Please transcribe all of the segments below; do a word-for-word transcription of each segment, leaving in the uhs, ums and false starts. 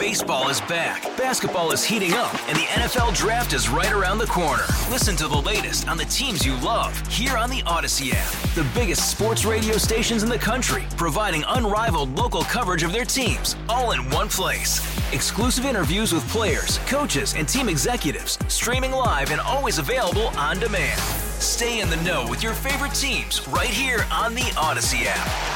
Baseball is back, basketball is heating up, and the N F L Draft is right around the corner. Listen to the latest on the teams you love here on the Odyssey app. The biggest sports radio stations in the country, providing unrivaled local coverage of their teams, all in one place. Exclusive interviews with players, coaches, and team executives, streaming live and always available on demand. Stay in the know with your favorite teams right here on the Odyssey app.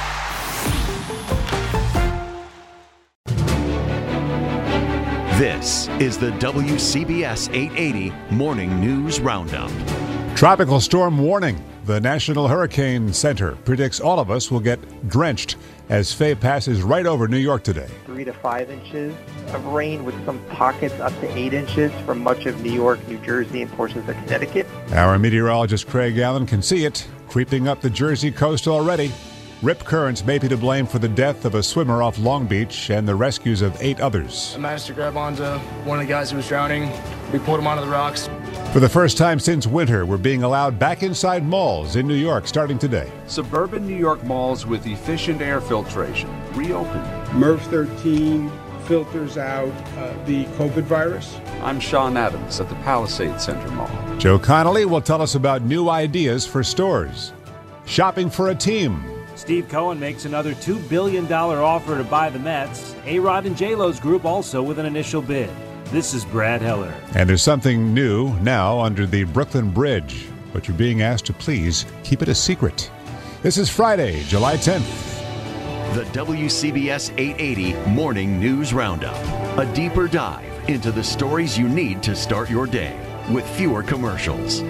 This is the W C B S eight eighty Morning News Roundup. Tropical storm warning. The National Hurricane Center predicts all of us will get drenched as Faye passes right over New York today. Three to five inches of rain with some pockets up to eight inches from much of New York, New Jersey, and portions of Connecticut. Our meteorologist Craig Allen can see it creeping up the Jersey coast already. Rip currents may be to blame for the death of a swimmer off Long Beach and the rescues of eight others. I managed to grab onto one of the guys who was drowning. We pulled him onto the rocks. For the first time since winter, we're being allowed back inside malls in New York starting today. Suburban New York malls with efficient air filtration reopened. MERV thirteen filters out uh, the COVID virus. I'm Sean Adams at the Palisades Center Mall. Joe Connolly will tell us about new ideas for stores. Shopping for a team. Steve Cohen makes another two billion dollars offer to buy the Mets. A-Rod and J-Lo's group also with an initial bid. This is Brad Heller. And there's something new now under the Brooklyn Bridge, but you're being asked to please keep it a secret. This is Friday, July tenth. The W C B S eight eighty Morning News Roundup. A deeper dive into the stories you need to start your day with fewer commercials.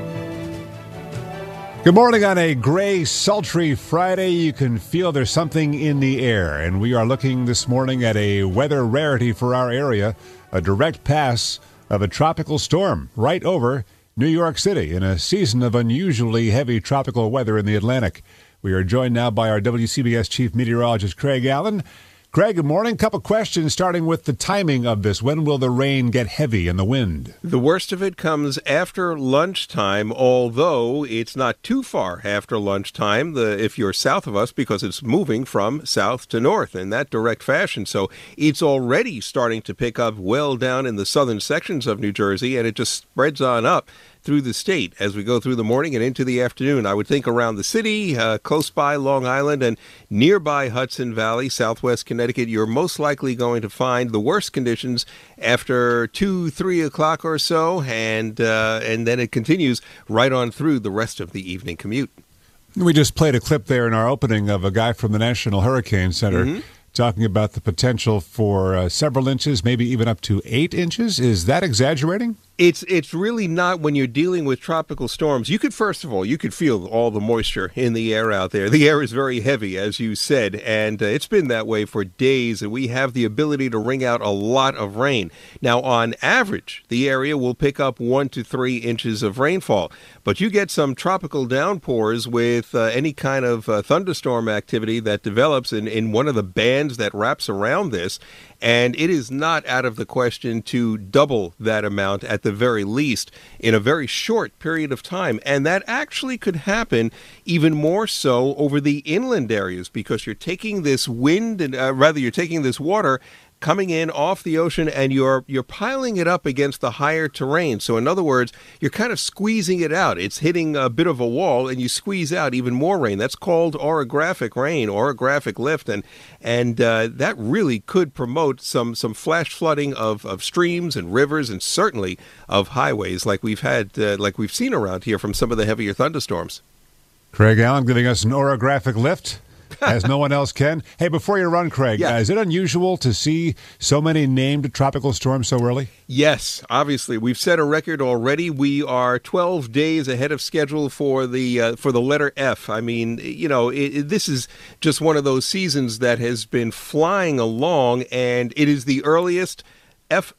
Good morning on a gray, sultry Friday. You can feel there's something in the air, and we are looking this morning at a weather rarity for our area, a direct pass of a tropical storm right over New York City in a season of unusually heavy tropical weather in the Atlantic. We are joined now by our W C B S Chief Meteorologist, Craig Allen. Craig, good morning. Couple questions starting with the timing of this. When will the rain get heavy and the wind? The worst of it comes after lunchtime, although it's not too far after lunchtime the, if you're south of us, because it's moving from south to north in that direct fashion. So it's already starting to pick up well down in the southern sections of New Jersey, and it just spreads on up through the state as we go through the morning and into the afternoon. I would think around the city, uh, close by Long Island and nearby Hudson Valley, southwest Connecticut, you're most likely going to find the worst conditions after two, three o'clock or so, and uh, and then it continues right on through the rest of the evening commute. We just played a clip there in our opening of a guy from the National Hurricane Center mm-hmm. talking about the potential for uh, several inches, maybe even up to eight inches. Is that exaggerating? It's it's really not when you're dealing with tropical storms. You could, first of all, you could feel all the moisture in the air out there. The air is very heavy, as you said, and uh, it's been that way for days, and we have the ability to wring out a lot of rain. Now, on average, the area will pick up one to three inches of rainfall, but you get some tropical downpours with uh, any kind of uh, thunderstorm activity that develops in, in one of the bands that wraps around this, and it is not out of the question to double that amount at the very least in a very short period of time. And that actually could happen even more so over the inland areas, because you're taking this wind, and uh, rather you're taking this water coming in off the ocean, and you're you're piling it up against the higher terrain. So in other words, you're kind of squeezing it out. It's hitting a bit of a wall, and you squeeze out even more rain. That's called orographic rain, orographic lift, and and uh, that really could promote some some flash flooding of, of streams and rivers, and certainly of highways like we've had uh, like we've seen around here from some of the heavier thunderstorms. Craig Allen giving us an orographic lift, as no one else can. Hey, before you run, Craig, yeah. uh, is it unusual to see so many named tropical storms so early? Yes, obviously. We've set a record already. We are twelve days ahead of schedule for the uh, for the letter F. I mean, you know, it, it, this is just one of those seasons that has been flying along, and it is the earliest F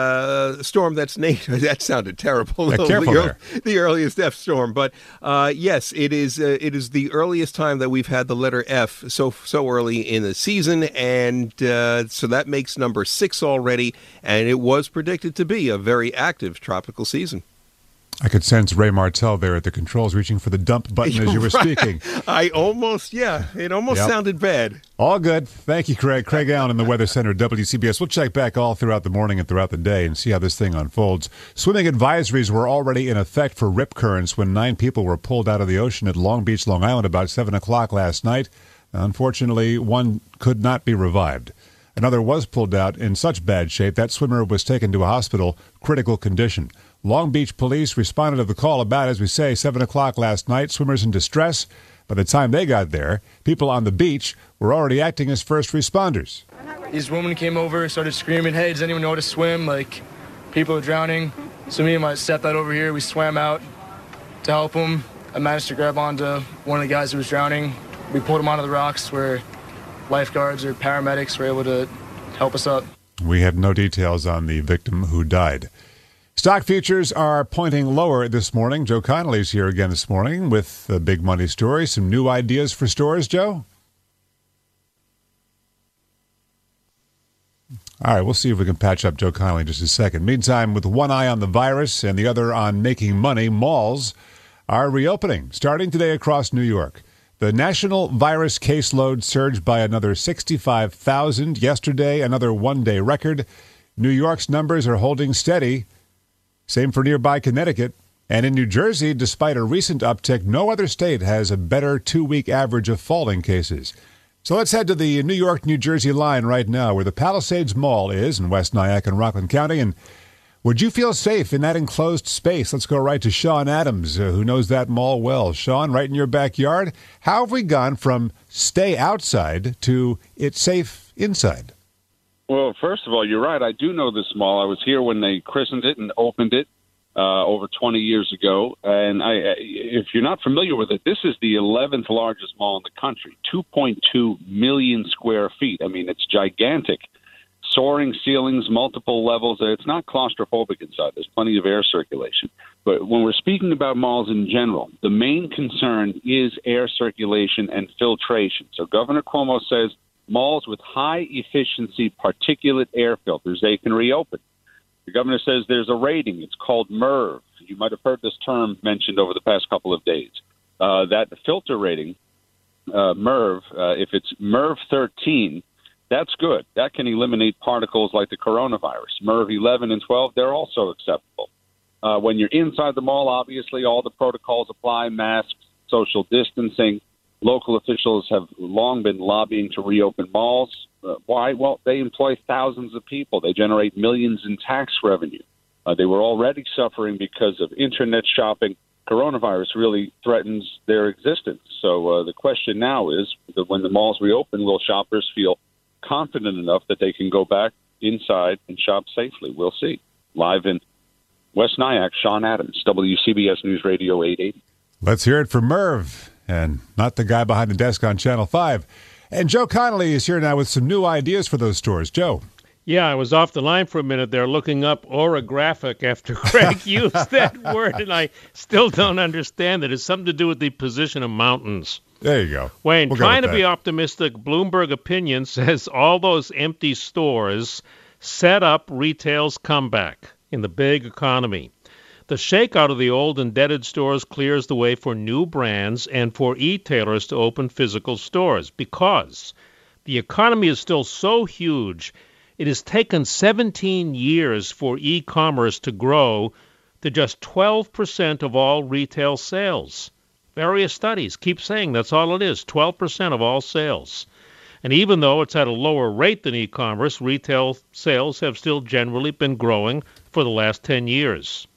uh, storm that's named. That sounded terrible. Uh, careful the, there. the earliest F storm, but uh, yes, it is. Uh, it is the earliest time that we've had the letter F so so early in the season, and uh, so that makes number six already. And it was predicted to be a very active tropical season. I could sense Ray Martell there at the controls reaching for the dump button as you were Right. speaking. I almost, yeah, it almost Yep. sounded bad. All good. Thank you, Craig. Craig Allen in the Weather Center, W C B S. We'll check back all throughout the morning and throughout the day and see how this thing unfolds. Swimming advisories were already in effect for rip currents when nine people were pulled out of the ocean at Long Beach, Long Island about seven o'clock last night. Unfortunately, one could not be revived. Another was pulled out in such bad shape that swimmer was taken to a hospital, critical condition. Long Beach police responded to the call about, as we say, seven o'clock last night. Swimmers in distress. By the time they got there, people on the beach were already acting as first responders. These women came over, started screaming, "Hey, does anyone know how to swim? Like, people are drowning." So me and my stepdad over here, we swam out to help them. I managed to grab onto one of the guys who was drowning. We pulled him onto the rocks where lifeguards or paramedics were able to help us up. We have no details on the victim who died. Stock futures are pointing lower this morning. Joe Connolly's here again this morning with the big money story. Some new ideas for stores, Joe? All right, we'll see if we can patch up Joe Connolly in just a second. Meantime, with one eye on the virus and the other on making money, malls are reopening, starting today across New York. The national virus caseload surged by another sixty-five thousand yesterday, another one-day record. New York's numbers are holding steady. Same for nearby Connecticut. And in New Jersey, despite a recent uptick, no other state has a better two-week average of falling cases. So let's head to the New York-New Jersey line right now, where the Palisades Mall is in West Nyack and Rockland County. And would you feel safe in that enclosed space? Let's go right to Sean Adams, uh, who knows that mall well. Sean, right in your backyard. How have we gone from stay outside to it's safe inside? Well, first of all, you're right. I do know this mall. I was here when they christened it and opened it uh, over twenty years ago. And I, if you're not familiar with it, this is the eleventh largest mall in the country, two point two million square feet. I mean, it's gigantic. Soaring ceilings, multiple levels. It's not claustrophobic inside. There's plenty of air circulation. But when we're speaking about malls in general, the main concern is air circulation and filtration. So Governor Cuomo says malls with high-efficiency particulate air filters, they can reopen. The governor says there's a rating. It's called MERV. You might have heard this term mentioned over the past couple of days. Uh, that filter rating, uh, MERV, uh, if it's MERV thirteen, that's good. That can eliminate particles like the coronavirus. MERV eleven and twelve, they're also acceptable. Uh, when you're inside the mall, obviously, all the protocols apply, masks, social distancing. Local officials have long been lobbying to reopen malls. Uh, why? Well, they employ thousands of people. They generate millions in tax revenue. Uh, they were already suffering because of internet shopping. Coronavirus really threatens their existence. So uh, the question now is that when the malls reopen, will shoppers feel confident enough that they can go back inside and shop safely? We'll see. Live in West Nyack, Sean Adams, W C B S News Radio eight eighty. Let's hear it from Merv, and not the guy behind the desk on Channel five. And Joe Connolly is here now with some new ideas for those stores. Joe. Yeah, I was off the line for a minute there looking up orographic after Craig used that word, and I still don't understand it. It's something to do with the position of mountains. There you go. Wayne, We'll trying go to with be that. optimistic, Bloomberg Opinion says all those empty stores set up retail's comeback in the big economy. The shakeout of the old indebted stores clears the way for new brands and for e-tailers to open physical stores because the economy is still so huge. It has taken seventeen years for e-commerce to grow to just twelve percent of all retail sales. Various studies keep saying that's all it is, twelve percent of all sales. And even though it's at a lower rate than e-commerce, retail sales have still generally been growing for the last ten years.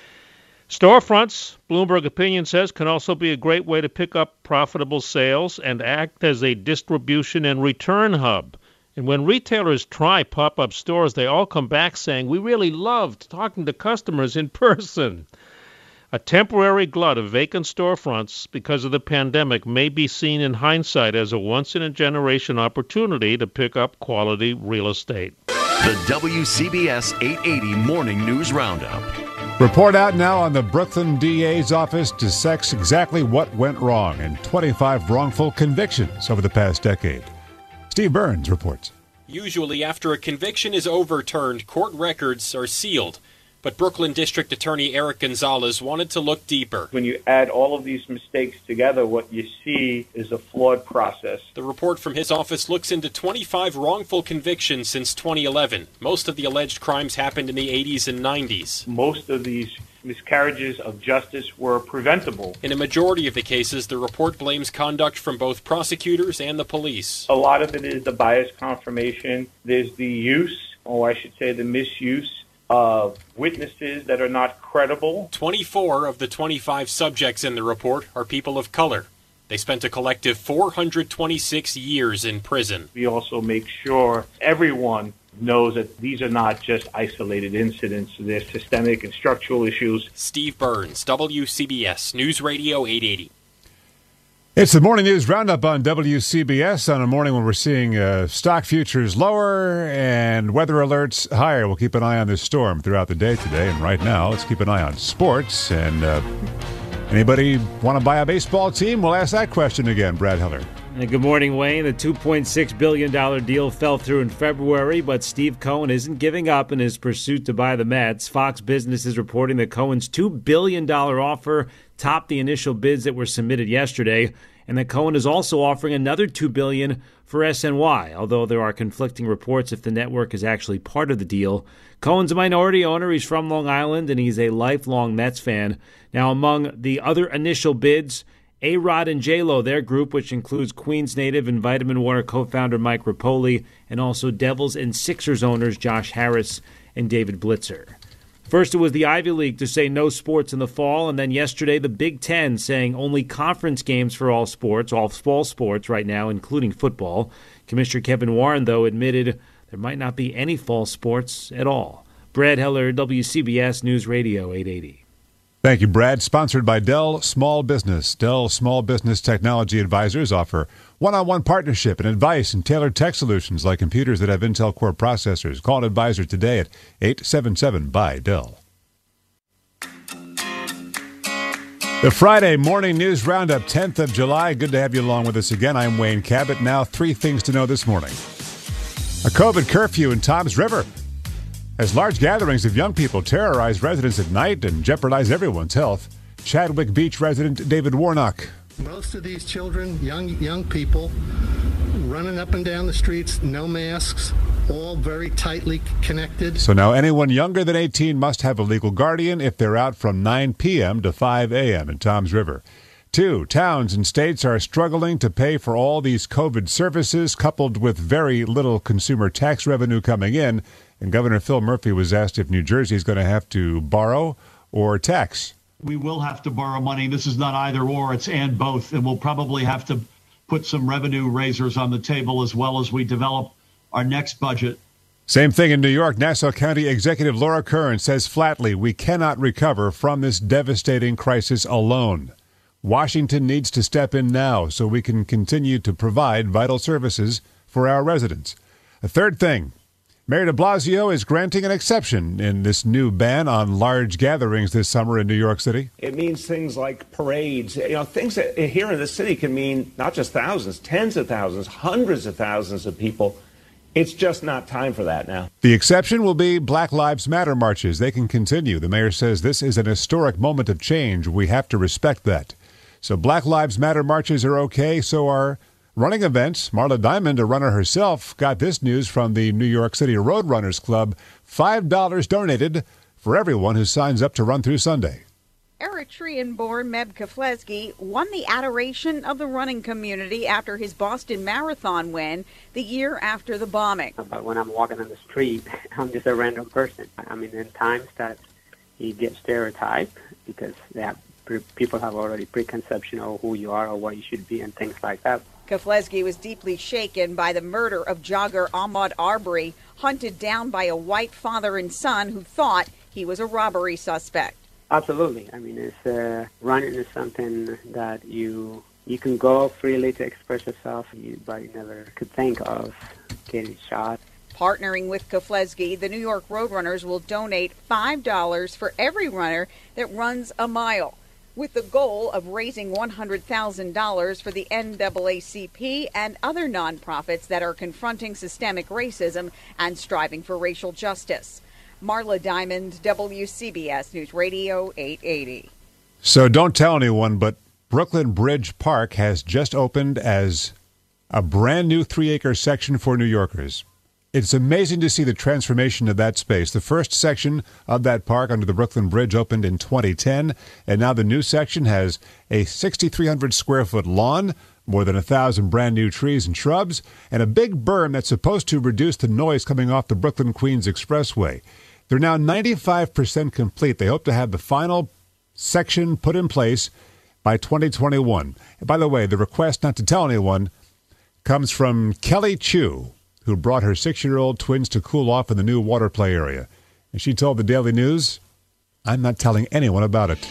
Storefronts, Bloomberg Opinion says, can also be a great way to pick up profitable sales and act as a distribution and return hub. And when retailers try pop-up stores, they all come back saying, we really loved talking to customers in person. A temporary glut of vacant storefronts because of the pandemic may be seen in hindsight as a once-in-a-generation opportunity to pick up quality real estate. The W C B S eight eighty Morning News Roundup. Report out now on the Brooklyn D A's office dissects exactly what went wrong in twenty-five wrongful convictions over the past decade. Steve Burns reports. Usually after a conviction is overturned, court records are sealed. But Brooklyn District Attorney Eric Gonzalez wanted to look deeper. When you add all of these mistakes together, what you see is a flawed process. The report from his office looks into twenty-five wrongful convictions since twenty eleven. Most of the alleged crimes happened in the eighties and nineties. Most of these miscarriages of justice were preventable. In a majority of the cases, the report blames conduct from both prosecutors and the police. A lot of it is the bias confirmation. There's the use, or I should say the misuse, of witnesses that are not credible. twenty-four of the twenty-five subjects in the report are people of color. They spent a collective four hundred twenty-six years in prison. We also make sure everyone knows that these are not just isolated incidents. They're systemic and structural issues. Steve Burns, W C B S News Radio eight eighty. It's the Morning News Roundup on W C B S on a morning when we're seeing uh, stock futures lower and weather alerts higher. We'll keep an eye on this storm throughout the day today. And right now, let's keep an eye on sports. And uh, anybody want to buy a baseball team? We'll ask that question again. Brad Heller. Good morning, Wayne. The two point six billion dollars deal fell through in February, but Steve Cohen isn't giving up in his pursuit to buy the Mets. Fox Business is reporting that Cohen's two billion dollars offer topped the initial bids that were submitted yesterday, and that Cohen is also offering another two billion dollars for S N Y, although there are conflicting reports if the network is actually part of the deal. Cohen's a minority owner. He's from Long Island, and he's a lifelong Mets fan. Now, among the other initial bids, A-Rod and J-Lo, their group, which includes Queens native and Vitamin Water co-founder Mike Rapoli, and also Devils and Sixers owners Josh Harris and David Blitzer. First, it was the Ivy League to say no sports in the fall, and then yesterday the Big Ten saying only conference games for all sports, all fall sports right now, including football. Commissioner Kevin Warren, though, admitted there might not be any fall sports at all. Brad Heller, W C B S News Radio eight eighty. Thank you, Brad. Sponsored by Dell Small Business. Dell Small Business Technology Advisors offer one-on-one partnership and advice and tailored tech solutions like computers that have Intel Core processors. Call an advisor today at eight seven seven, B Y, D E L. The Friday Morning News Roundup, tenth of July. Good to have you along with us again. I'm Wayne Cabot. Now, three things to know this morning. A COVID curfew in Toms River, as large gatherings of young people terrorize residents at night and jeopardize everyone's health. Chadwick Beach resident David Warnock. Most of these children, young young people, running up and down the streets, no masks, all very tightly connected. So now anyone younger than eighteen must have a legal guardian if they're out from nine p.m. to five a.m. in Toms River. Two, towns and states are struggling to pay for all these COVID services, coupled with very little consumer tax revenue coming in. And Governor Phil Murphy was asked if New Jersey is going to have to borrow or tax. We will have to borrow money. This is not either or, it's and both. And we'll probably have to put some revenue raisers on the table as well as we develop our next budget. Same thing in New York. Nassau County Executive Laura Kern says flatly, we cannot recover from this devastating crisis alone. Washington needs to step in now so we can continue to provide vital services for our residents. A third thing, Mayor de Blasio is granting an exception in this new ban on large gatherings this summer in New York City. It means things like parades, you know, things that here in the city can mean not just thousands, tens of thousands, hundreds of thousands of people. It's just not time for that now. The exception will be Black Lives Matter marches. They can continue. The mayor says this is an historic moment of change. We have to respect that. So Black Lives Matter marches are okay, so are running events. Marla Diamond, a runner herself, got this news from the New York City Roadrunners Club. five dollars donated for everyone who signs up to run through Sunday. Eritrean-born Meb Keflezighi won the adoration of the running community after his Boston Marathon win the year after the bombing. But when I'm walking on the street, I'm just a random person. I mean, in times that you get stereotyped because they have, people have already preconception of who you are or what you should be and things like that. Keflezighi was deeply shaken by the murder of jogger Ahmaud Arbery, hunted down by a white father and son who thought he was a robbery suspect. Absolutely. I mean, it's uh, running is something that you you can go freely to express yourself, but you never could think of getting shot. Partnering with Keflezighi, the New York Roadrunners will donate five dollars for every runner that runs a mile, with the goal of raising one hundred thousand dollars for the N double A C P and other nonprofits that are confronting systemic racism and striving for racial justice. Marla Diamond, W C B S News Radio eight eighty. So don't tell anyone, but Brooklyn Bridge Park has just opened as a brand new three-acre section for New Yorkers. It's amazing to see the transformation of that space. The first section of that park under the Brooklyn Bridge opened in twenty ten, and now the new section has a six thousand three hundred square foot lawn, more than one thousand brand new trees and shrubs, and a big berm that's supposed to reduce the noise coming off the Brooklyn-Queens Expressway. They're now ninety-five percent complete. They hope to have the final section put in place by twenty twenty-one. And by the way, the request not to tell anyone comes from Kelly Chu, who brought her six-year-old twins to cool off in the new water play area. And she told the Daily News, "I'm not telling anyone about it."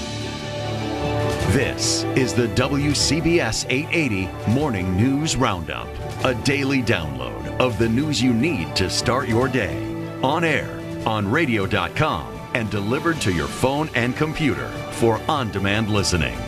This is the W C B S eight eighty Morning News Roundup, a daily download of the news you need to start your day. On air, on radio dot com, and delivered to your phone and computer for on-demand listening.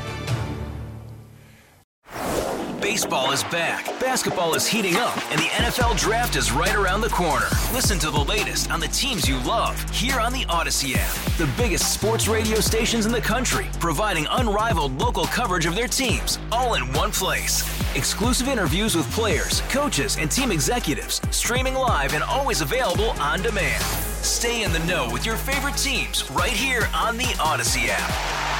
Baseball is back, basketball is heating up, and the N F L Draft is right around the corner. Listen to the latest on the teams you love here on the Odyssey app. The biggest sports radio stations in the country, providing unrivaled local coverage of their teams, all in one place. Exclusive interviews with players, coaches, and team executives, streaming live and always available on demand. Stay in the know with your favorite teams right here on the Odyssey app.